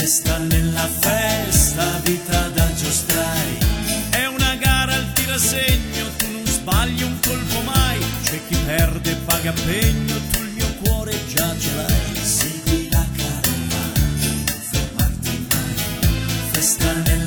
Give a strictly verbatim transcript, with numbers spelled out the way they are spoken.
Festa nella festa, vita da giostrai. È una gara al tirasegno, tu non sbagli un colpo mai. C'è chi perde paga pegno, tu il mio cuore già ce l'hai. Segui la carovana, non fermarti mai. Festa nella